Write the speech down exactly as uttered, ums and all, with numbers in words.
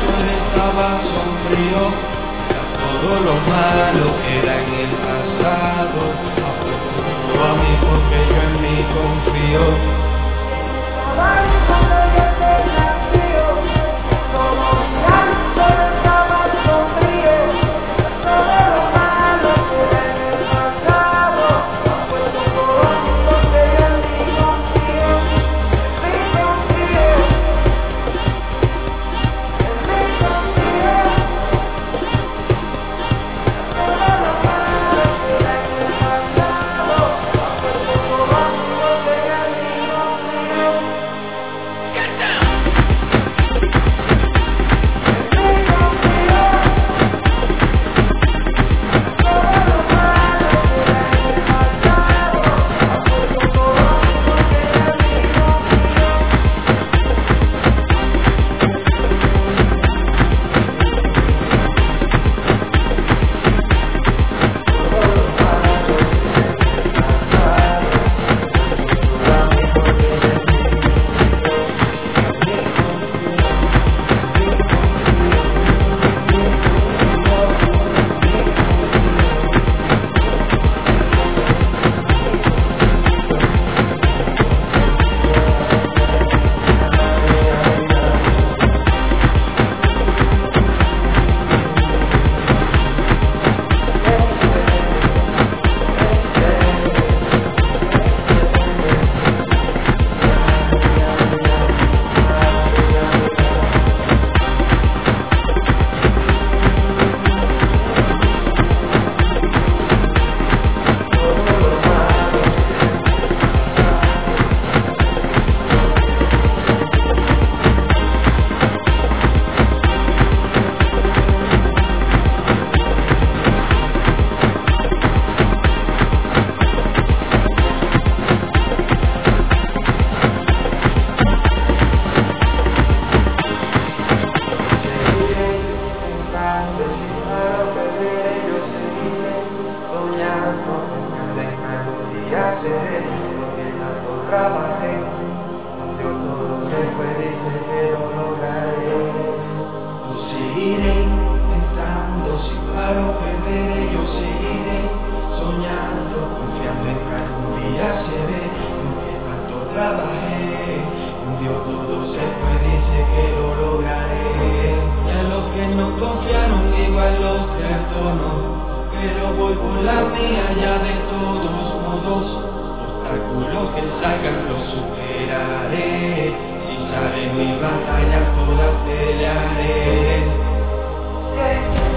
Yo estaba sombrío, ya todo lo malo queda en el pasado. Apuesto a mí porque yo en mí confío. Trabajé, yo todo se fue, dice que lo lograré. Yo seguiré pensando, si paro perderé, yo seguiré soñando, confiando en que algún día se ve. Aunque tanto trabajé, yo todo se fue, dice que lo lograré. Y a los que no confiaron, igual los perdono, pero voy por la mía ya de todos modos. Obstáculos que salgan los superaré, si salen mis batallas todas pelearé. Yeah.